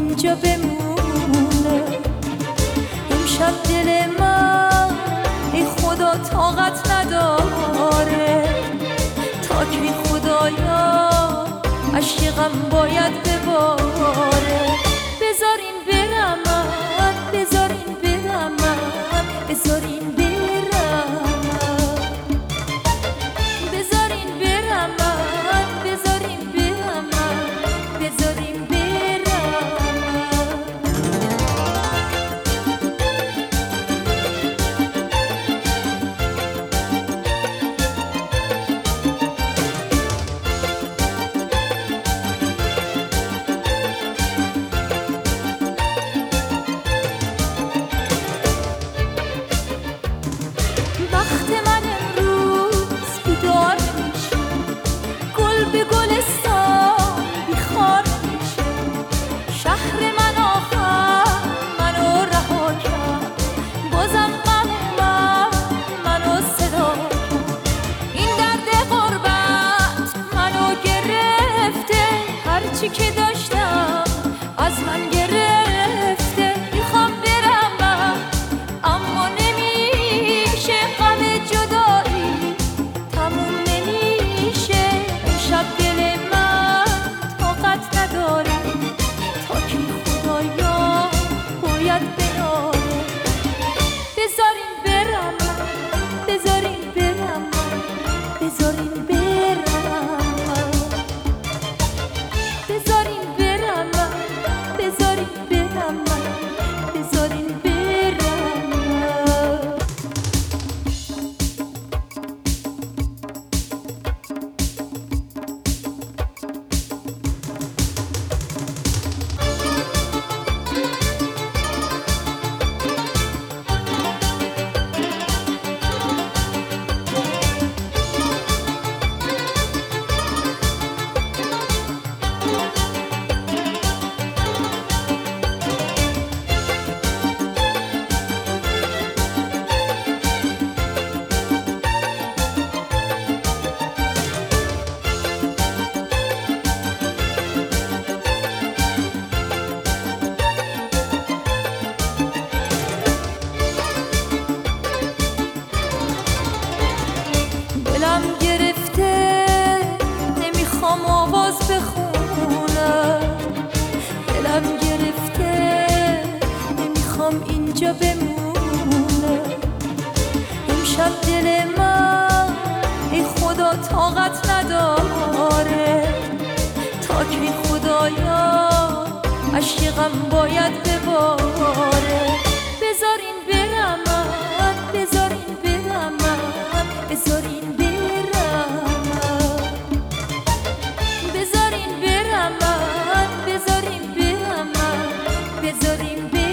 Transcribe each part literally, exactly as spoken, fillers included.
اینجا بمونه. امشب دل من ای خدا طاقت نداره، تا کی خدایا عشقم باید بباره. بذارین برم من، بذارین برم من، بذارین برم بذارین برم من، بذارین برم من، بذارین برم. وقت من امروز بیدار میشه، گل به گلستان بیخار میشه. شهر من آخر منو رها کرد، بازم غم من منو صدا کرد. این درد غربت منو گرفته، هرچی که داشتم از من گرفته. میخوام برم من اما نمیشه، غم جدایی تموم نمیشه. امشب دل من طاقت نداره، تا کی خدایا باید بیاره. بذارین برم من، بذارین برم من، بذارین برم من، بذارین برم من، بذارین برم من، بذارین برم من. دلم گرفته نمیخوام آواز بخونم، دلم گرفته نمیخوام اینجا بمونه. امشب دل من ای خدا طاقت نداره، تا کی خدایا عشقم باید بباره. بذارین برم من، بذارین برم من، بذارین برم من، بذارین برم من، بذارین برم من، بذارین برم من.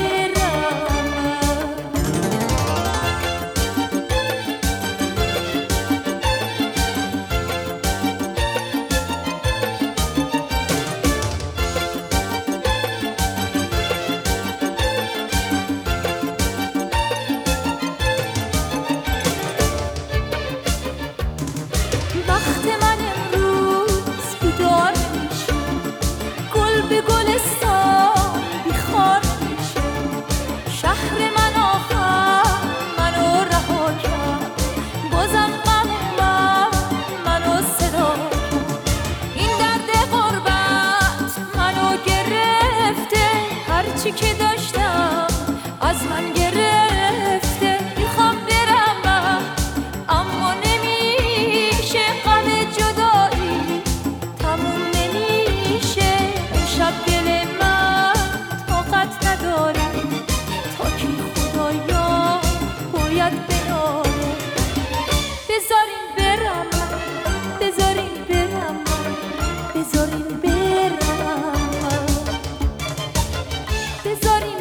وقت من امروز بیدار میشه، گل به گلستان بیخار میشه. شهر من آخر منو رها کرد، بازم غم من منو صدا کرد. این درد غربت منو گرفته، هرچی که داشتم از من گرفته. میخوام برم من اما نمیشه، غم جدایی تموم نمیشه. امشب دل من طاقت نداره، تا کی خدایا باید بیاره. بذارین برم من، بذارین برم من، بذارین برم من، بذارین